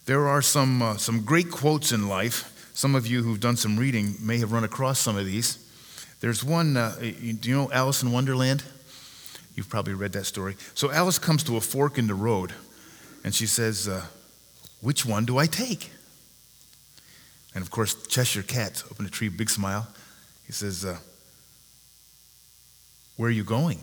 There are some great quotes in life. Some of you who've done some reading may have run across some of these. There's one, do you know Alice in Wonderland? You've probably read that story. So Alice comes to a fork in the road, and she says, which one do I take? And of course, Cheshire Cat up in the tree, big smile. He says, where are you going?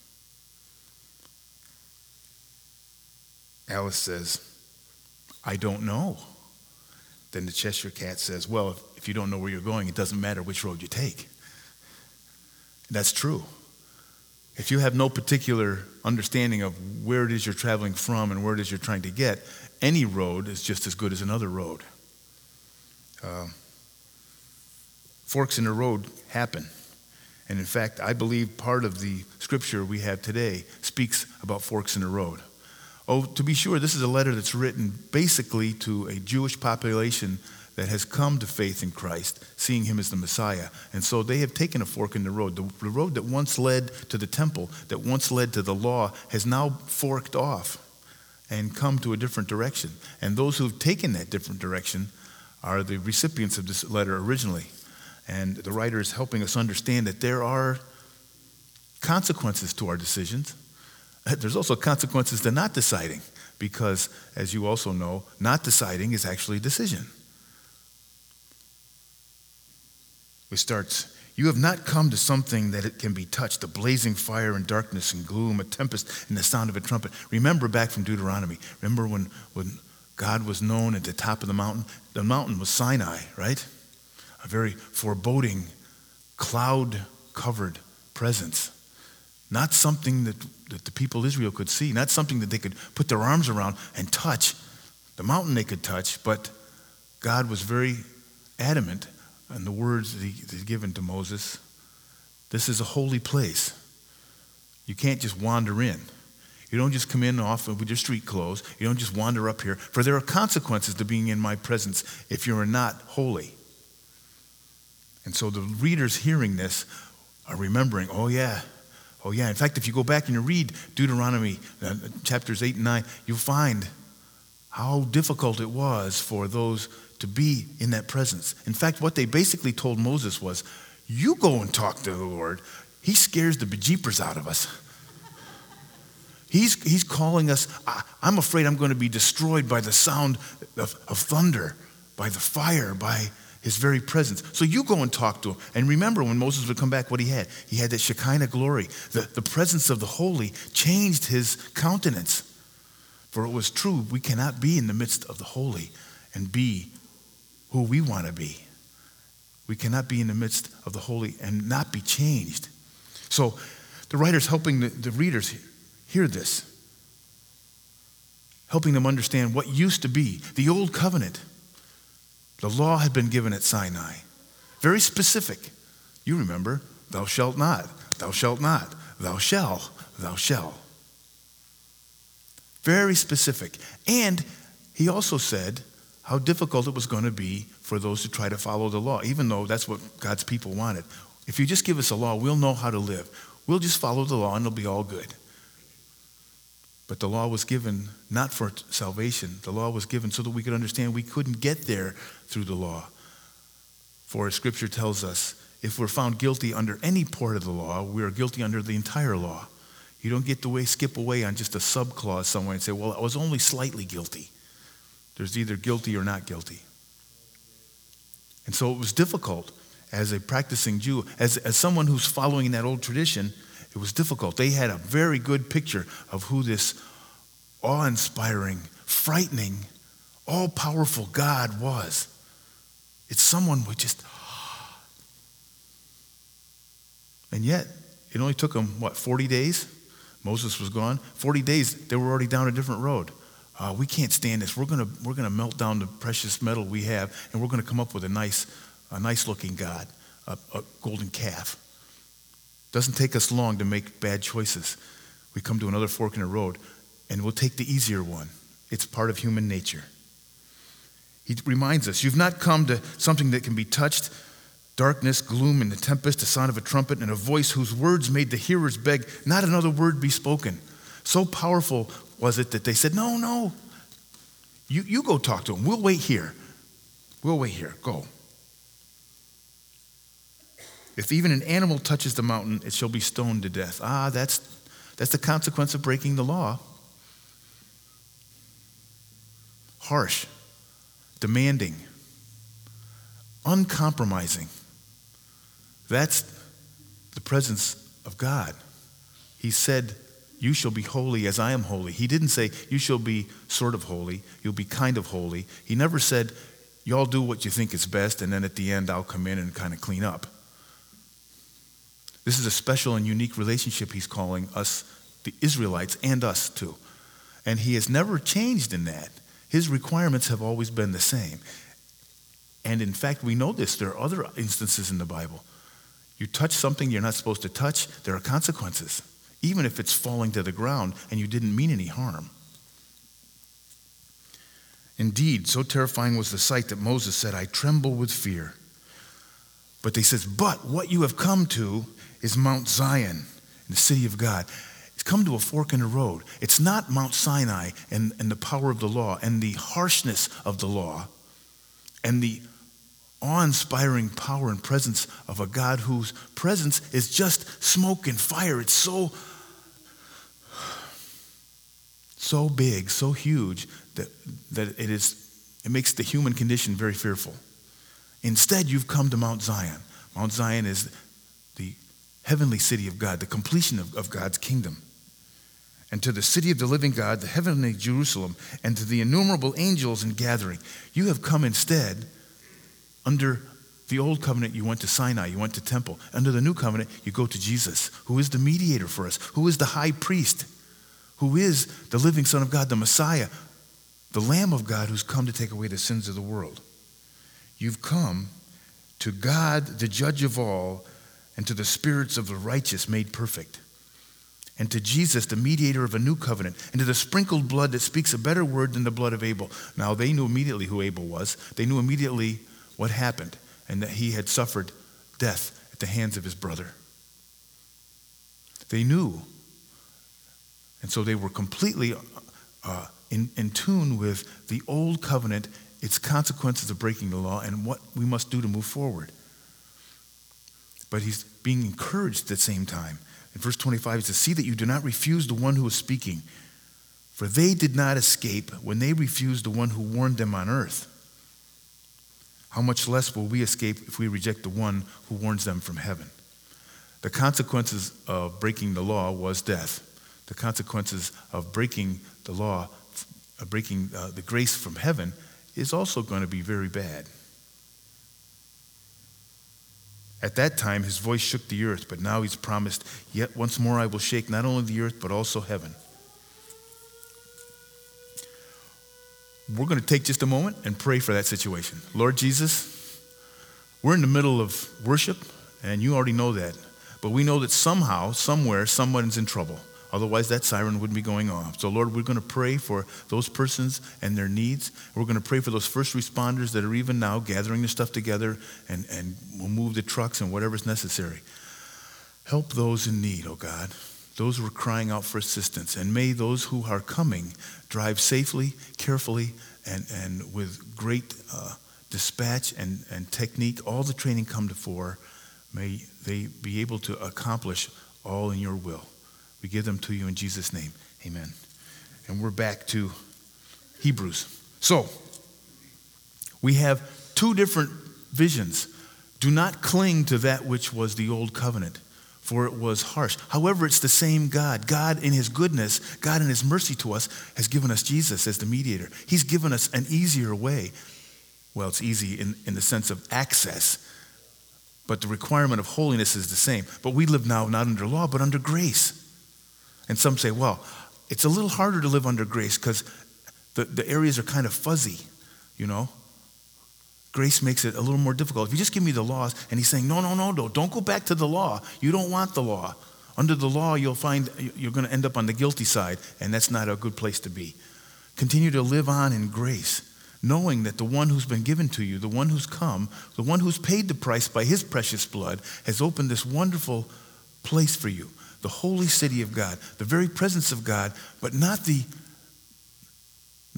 Alice says, I don't know. Then the Cheshire Cat says, well, if you don't know where you're going, it doesn't matter which road you take. That's true. If you have no particular understanding of where it is you're traveling from and where it is you're trying to get, any road is just as good as another road. Forks in the road happen. And in fact, I believe part of the scripture we have today speaks about forks in the road. Oh, to be sure, this is a letter that's written basically to a Jewish population that has come to faith in Christ, seeing him as the Messiah. And so they have taken a fork in the road. The road that once led to the temple, that once led to the law, has now forked off and come to a different direction. And those who have taken that different direction are the recipients of this letter originally. And the writer is helping us understand that there are consequences to our decisions. There's also consequences to not deciding, because, as you also know, not deciding is actually a decision. It starts, you have not come to something that it can be touched, a blazing fire and darkness and gloom, a tempest and the sound of a trumpet. Remember back from Deuteronomy. Remember when God was known at the top of the mountain? The mountain was Sinai, right? A very foreboding, cloud-covered presence. Not something that the people of Israel could see, not something that they could put their arms around and touch. The mountain they could touch, but God was very adamant in the words that he's given to Moses. This is a holy place. You can't just wander in. You don't just come in off with your street clothes. You don't just wander up here, for there are consequences to being in my presence if you are not holy. And so the readers hearing this are remembering, oh yeah. In fact, if you go back and you read Deuteronomy chapters 8 and 9, you'll find how difficult it was for those to be in that presence. In fact, what they basically told Moses was, you go and talk to the Lord. He scares the bejeepers out of us. He's calling us. I'm afraid I'm going to be destroyed by the sound of thunder, by the fire, by his very presence. So you go and talk to him. And remember, when Moses would come back, what he had? He had that Shekinah glory. The presence of the holy changed his countenance. For it was true, we cannot be in the midst of the holy and be who we want to be. We cannot be in the midst of the holy and not be changed. So the writer's helping the readers hear this, helping them understand what used to be the old covenant. The law had been given at Sinai. Very specific. You remember, thou shalt not, thou shalt not, thou shalt, thou shalt. Very specific. And he also said how difficult it was going to be for those who try to follow the law, even though that's what God's people wanted. If you just give us a law, we'll know how to live. We'll just follow the law and it'll be all good. But the law was given not for salvation. The law was given so that we could understand we couldn't get there through the law. For as Scripture tells us, if we're found guilty under any part of the law, we are guilty under the entire law. You don't get to skip away on just a subclause somewhere and say, well, I was only slightly guilty. There's either guilty or not guilty. And so it was difficult as a practicing Jew, as someone who's following that old tradition. It was difficult. They had a very good picture of who this awe-inspiring, frightening, all-powerful God was. It's someone we just... And yet, it only took them, 40 days? Moses was gone. 40 days, they were already down a different road. We can't stand this. We're gonna melt down the precious metal we have, and we're going to come up with a nice-looking God, a golden calf. Doesn't take us long to make bad choices. We come to another fork in the road, and we'll take the easier one. It's part of human nature. He reminds us, you've not come to something that can be touched, darkness, gloom, and the tempest, the sound of a trumpet, and a voice whose words made the hearers beg, not another word be spoken. So powerful was it that they said, no, You go talk to him. We'll wait here. We'll wait here. Go. If even an animal touches the mountain, it shall be stoned to death. That's the consequence of breaking the law. Harsh, demanding, uncompromising. That's the presence of God. He said, you shall be holy as I am holy. He didn't say, you shall be sort of holy, you'll be kind of holy. He never said, y'all do what you think is best, and then at the end I'll come in and kind of clean up. This is a special and unique relationship he's calling us, the Israelites, and us too. And he has never changed in that. His requirements have always been the same. And in fact, we know this. There are other instances in the Bible. You touch something you're not supposed to touch, there are consequences, even if it's falling to the ground and you didn't mean any harm. Indeed, so terrifying was the sight that Moses said, I tremble with fear. But he says, but what you have come to is Mount Zion, the city of God. It's come to a fork in the road. It's not Mount Sinai and the power of the law and the harshness of the law and the awe-inspiring power and presence of a God whose presence is just smoke and fire. It's so big, so huge that it makes the human condition very fearful. Instead, you've come to Mount Zion. Mount Zion is the heavenly city of God, the completion of God's kingdom. And to the city of the living God, the heavenly Jerusalem, and to the innumerable angels in gathering. You have come instead. Under the old covenant, you went to Sinai, you went to temple. Under the new covenant, you go to Jesus, who is the mediator for us, who is the high priest, who is the living Son of God, the Messiah, the Lamb of God who's come to take away the sins of the world. You've come to God, the judge of all, and to the spirits of the righteous made perfect, and to Jesus, the mediator of a new covenant, and to the sprinkled blood that speaks a better word than the blood of Abel. Now, they knew immediately who Abel was. They knew immediately what happened, and that he had suffered death at the hands of his brother. They knew. And so they were completely in tune with the old covenant, its consequences of breaking the law, and what we must do to move forward. But he's being encouraged at the same time. In verse 25, he says, see that you do not refuse the one who is speaking, for they did not escape when they refused the one who warned them on earth. How much less will we escape if we reject the one who warns them from heaven? The consequences of breaking the law was death. The consequences of breaking the law, breaking the grace from heaven, is also going to be very bad. At that time, his voice shook the earth, but now he's promised, yet once more I will shake not only the earth, but also heaven. We're going to take just a moment and pray for that situation. Lord Jesus, we're in the middle of worship, and you already know that. But we know that somehow, somewhere, someone's in trouble. Otherwise, that siren wouldn't be going off. So, Lord, we're going to pray for those persons and their needs. We're going to pray for those first responders that are even now gathering their stuff together and will move the trucks and whatever's necessary. Help those in need, oh God. Those who are crying out for assistance. And may those who are coming drive safely, carefully, and with great dispatch and technique. All the training come to fore. May they be able to accomplish all in your will. We give them to you in Jesus' name. Amen. And we're back to Hebrews. So, we have two different visions. Do not cling to that which was the old covenant, for it was harsh. However, it's the same God. God in his goodness, God in his mercy to us, has given us Jesus as the mediator. He's given us an easier way. Well, it's easy in the sense of access, but the requirement of holiness is the same. But we live now not under law, but under grace. And some say, well, it's a little harder to live under grace because the areas are kind of fuzzy, you know. Grace makes it a little more difficult. If you just give me the laws, and he's saying, no, don't go back to the law. You don't want the law. Under the law, you'll find you're going to end up on the guilty side, and that's not a good place to be. Continue to live on in grace, knowing that the one who's been given to you, the one who's come, the one who's paid the price by his precious blood, has opened this wonderful place for you. The holy city of God, the very presence of God, but not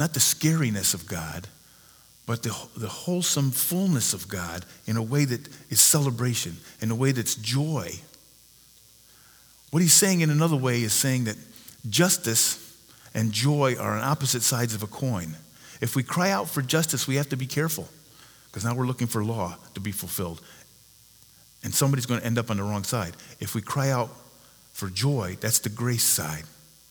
not the scariness of God, but the wholesome fullness of God in a way that is celebration, in a way that's joy. What he's saying in another way is saying that justice and joy are on opposite sides of a coin. If we cry out for justice, we have to be careful, because now we're looking for law to be fulfilled. And somebody's going to end up on the wrong side. If we cry out for joy, that's the grace side.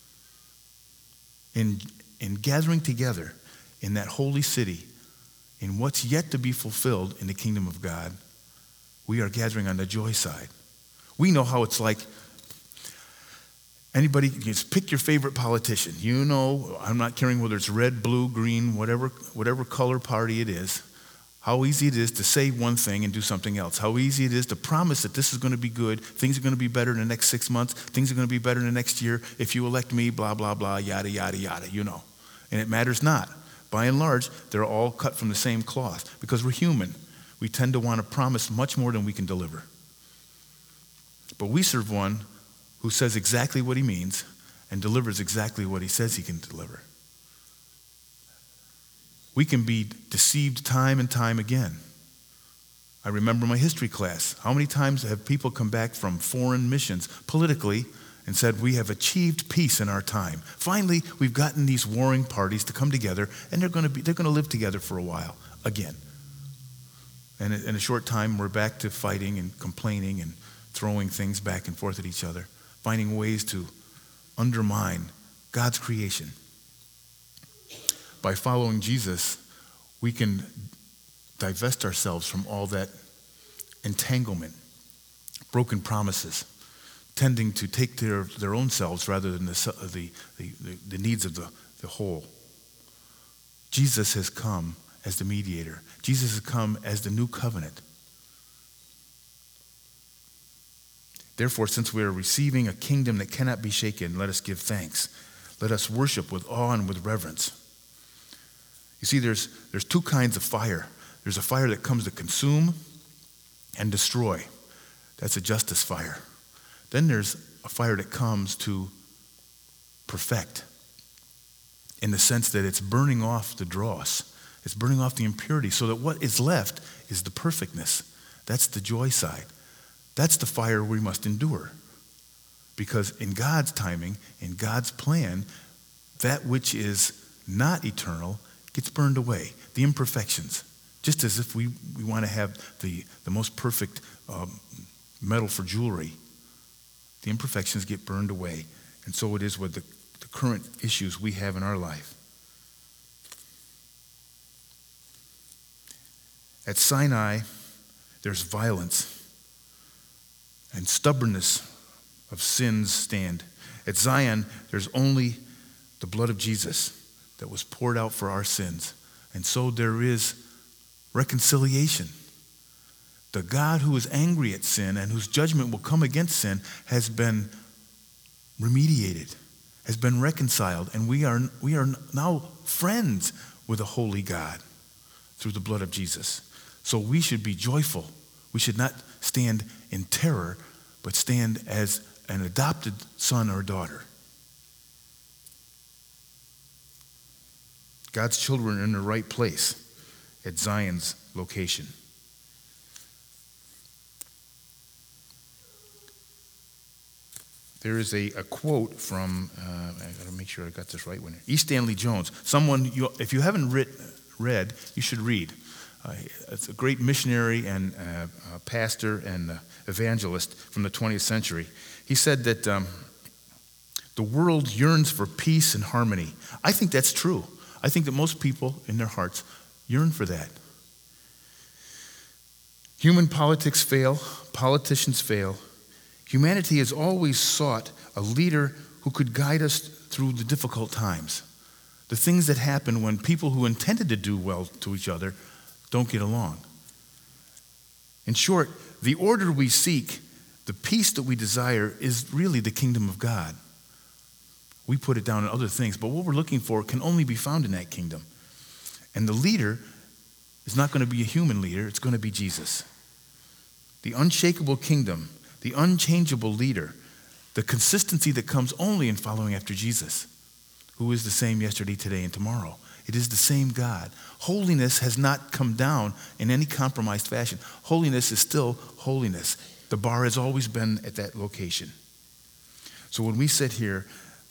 In gathering together in that holy city, in what's yet to be fulfilled in the kingdom of God, we are gathering on the joy side. We know how it's like. Anybody, just pick your favorite politician. You know, I'm not caring whether it's red, blue, green, whatever color party it is, how easy it is to say one thing and do something else. How easy it is to promise that this is going to be good, things are going to be better in the next 6 months, things are going to be better in the next year, if you elect me, blah, blah, blah, yada, yada, yada, you know. And it matters not. By and large, they're all cut from the same cloth, because we're human. We tend to want to promise much more than we can deliver. But we serve one who says exactly what he means and delivers exactly what he says he can deliver. We can be deceived time and time again. I remember my history class. How many times have people come back from foreign missions politically and said, we have achieved peace in our time. Finally, we've gotten these warring parties to come together, and they're going to live together for a while again. And in a short time, we're back to fighting and complaining and throwing things back and forth at each other, finding ways to undermine God's creation. By following Jesus, we can divest ourselves from all that entanglement, broken promises, tending to take their own selves rather than the needs of the whole. Jesus has come as the mediator. Jesus has come as the new covenant. Therefore, since we are receiving a kingdom that cannot be shaken, let us give thanks. Let us worship with awe and with reverence. You see, there's two kinds of fire. There's a fire that comes to consume and destroy. That's a justice fire. Then there's a fire that comes to perfect, in the sense that it's burning off the dross. It's burning off the impurity, so that what is left is the perfectness. That's the joy side. That's the fire we must endure. Because in God's timing, in God's plan, that which is not eternal gets burned away. The imperfections. Just as if we want to have the most perfect metal for jewelry, the imperfections get burned away. And so it is with the current issues we have in our life. At Sinai, there's violence and stubbornness of sin's stand. At Zion, there's only the blood of Jesus that was poured out for our sins. And so there is reconciliation. The God who is angry at sin and whose judgment will come against sin has been remediated, has been reconciled, and we are now friends with a holy God through the blood of Jesus. So we should be joyful. We should not stand in terror, but stand as an adopted son or daughter. God's children are in the right place at Zion's location. There is a quote from, I got to make sure I got this right one. E. Stanley Jones, someone, if you haven't read, you should read. It's a great missionary and pastor and evangelist from the 20th century. He said that the world yearns for peace and harmony. I think that's true. I think that most people in their hearts yearn for that. Human politics fail, politicians fail. Humanity has always sought a leader who could guide us through the difficult times. The things that happen when people who intended to do well to each other don't get along. In short, the order we seek, the peace that we desire, is really the kingdom of God. We put it down in other things, but what we're looking for can only be found in that kingdom. And the leader is not going to be a human leader, it's going to be Jesus. The unshakable kingdom, the unchangeable leader, the consistency that comes only in following after Jesus, who is the same yesterday, today, and tomorrow. It is the same God. Holiness has not come down in any compromised fashion. Holiness is still holiness. The bar has always been at that location. So when we sit here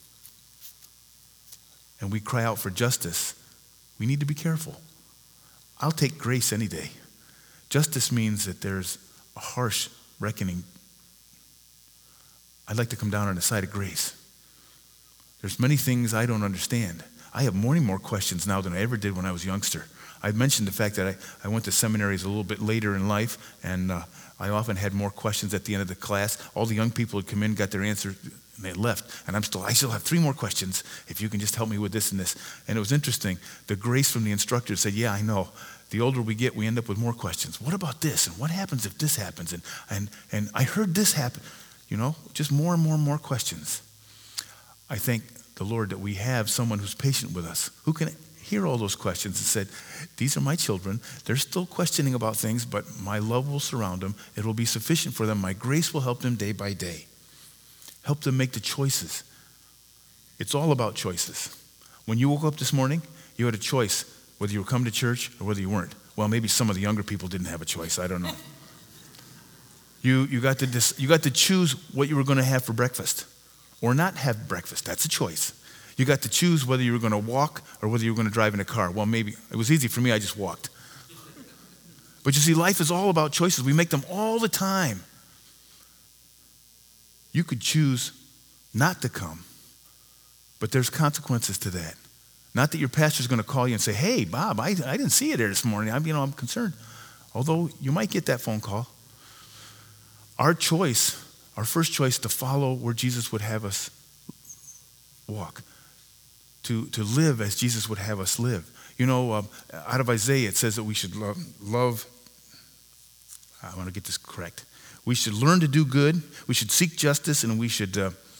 and we cry out for justice, we need to be careful. I'll take grace any day. Justice means that there's a harsh reckoning. I'd like to come down on the side of grace. There's many things I don't understand. I have many more questions now than I ever did when I was a youngster. I mentioned the fact that I went to seminaries a little bit later in life, and I often had more questions at the end of the class. All the young people would come in, got their answer, and they left. And I still have 3 more questions, if you can just help me with this and this. And it was interesting. The grace from the instructor said, yeah, I know. The older we get, we end up with more questions. What about this? And what happens if this happens? And I heard this happen. Just more and more and more questions. I thank the Lord that we have someone who's patient with us, who can hear all those questions and said, these are my children. They're still questioning about things, but my love will surround them. It will be sufficient for them. My grace will help them day by day. Help them make the choices. It's all about choices. When you woke up this morning, you had a choice whether you were coming to church or whether you weren't. Well, maybe some of the younger people didn't have a choice. I don't know. You got to choose what you were going to have for breakfast or not have breakfast. That's a choice. You got to choose whether you were going to walk or whether you were going to drive in a car. Well, maybe it was easy for me. I just walked. But you see, life is all about choices. We make them all the time. You could choose not to come, but there's consequences to that. Not that your pastor's going to call you and say, hey, Bob, I didn't see you there this morning. I'm concerned. Although you might get that phone call. Our first choice to follow where Jesus would have us walk, to live as Jesus would have us live. Out of Isaiah, it says that we should love, I want to get this correct. We should learn to do good, we should seek justice, and we should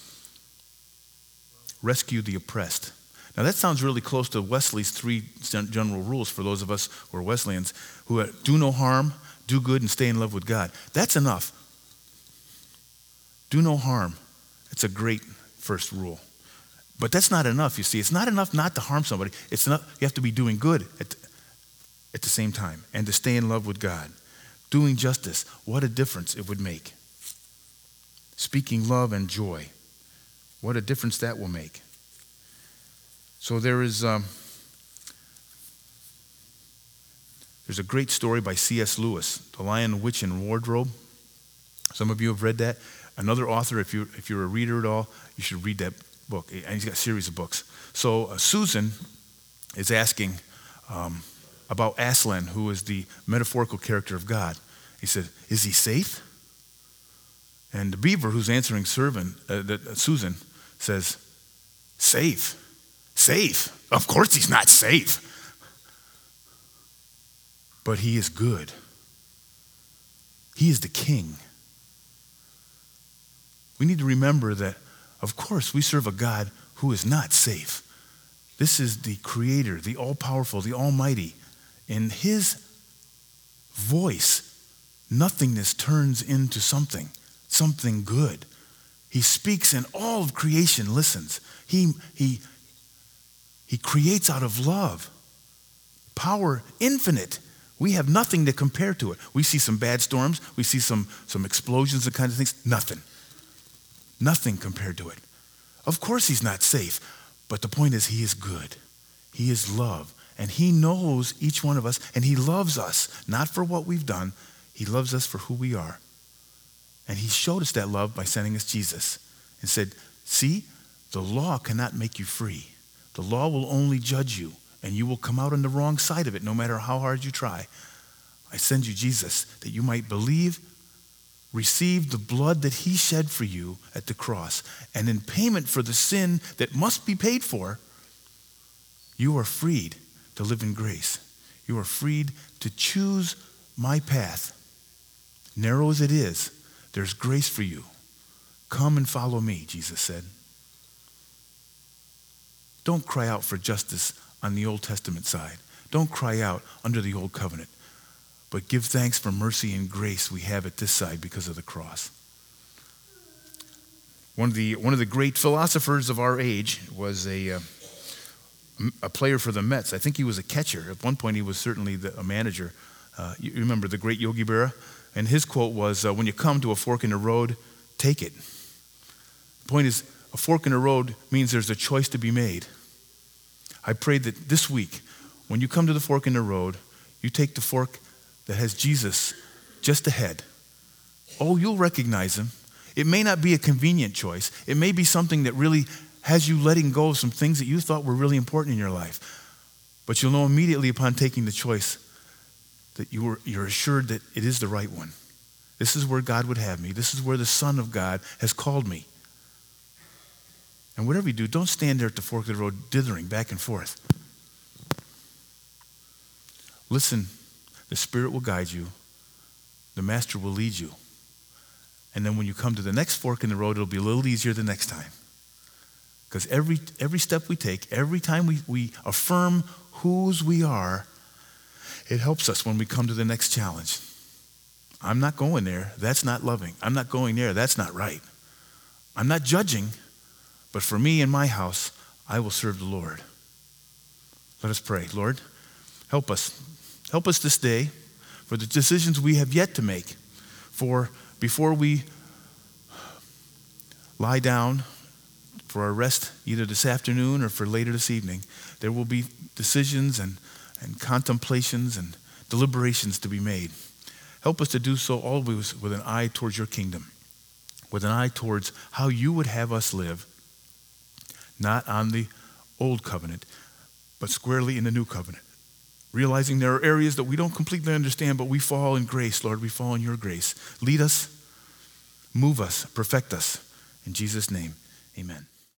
rescue the oppressed. Now that sounds really close to Wesley's 3 general rules for those of us who are Wesleyans, who do no harm, do good, and stay in love with God. That's enough. Do no harm. It's a great first rule. But that's not enough, you see. It's not enough not to harm somebody. It's not. You have to be doing good at the same time and to stay in love with God. Doing justice, what a difference it would make. Speaking love and joy, what a difference that will make. So there's a great story by C.S. Lewis, The Lion, the Witch, and Wardrobe. Some of you have read that. Another author, if you're a reader at all, you should read that book. And he's got a series of books. So Susan is asking about Aslan, who is the metaphorical character of God. He said, is he safe? And the beaver who's answering Susan says, safe. Safe? Of course he's not safe. But he is good. He is the king. We need to remember that, of course, we serve a God who is not safe. This is the Creator, the all-powerful, the Almighty. In His voice, nothingness turns into something good. He speaks and all of creation listens. He creates out of love. Power infinite. We have nothing to compare to it. We see some bad storms. We see some explosions and kinds of things. Nothing compared to it. Of course he's not safe. But the point is he is good. He is love. And he knows each one of us. And he loves us. Not for what we've done. He loves us for who we are. And he showed us that love by sending us Jesus. And said, see, the law cannot make you free. The law will only judge you. And you will come out on the wrong side of it no matter how hard you try. I send you Jesus that you might believe, receive the blood that he shed for you at the cross. And in payment for the sin that must be paid for, you are freed to live in grace. You are freed to choose my path. Narrow as it is, there's grace for you. Come and follow me, Jesus said. Don't cry out for justice on the Old Testament side. Don't cry out under the Old Covenant. But give thanks for mercy and grace we have at this side because of the cross. One of the great philosophers of our age was a a player for the Mets. I think he was a catcher. At one point, he was certainly a manager. You remember the great Yogi Berra? And his quote was, when you come to a fork in the road, take it. The point is, a fork in the road means there's a choice to be made. I pray that this week, when you come to the fork in the road, you take the fork that has Jesus just ahead. Oh, you'll recognize him. It may not be a convenient choice. It may be something that really has you letting go of some things that you thought were really important in your life. But you'll know immediately upon taking the choice that you're assured that it is the right one. This is where God would have me. This is where the Son of God has called me. And whatever you do, don't stand there at the fork of the road dithering back and forth. Listen, the Spirit will guide you. The Master will lead you. And then when you come to the next fork in the road, it'll be a little easier the next time. Because every step we take, every time we affirm whose we are, it helps us when we come to the next challenge. I'm not going there. That's not loving. I'm not going there. That's not right. I'm not judging, but for me and my house, I will serve the Lord. Let us pray. Lord, help us. Help us this day for the decisions we have yet to make. For before we lie down for our rest, either this afternoon or for later this evening, there will be decisions and contemplations and deliberations to be made. Help us to do so always with an eye towards your kingdom, with an eye towards how you would have us live, not on the old covenant, but squarely in the new covenant. Realizing there are areas that we don't completely understand, but we fall in grace, Lord. We fall in your grace. Lead us, move us, perfect us. In Jesus' name, amen.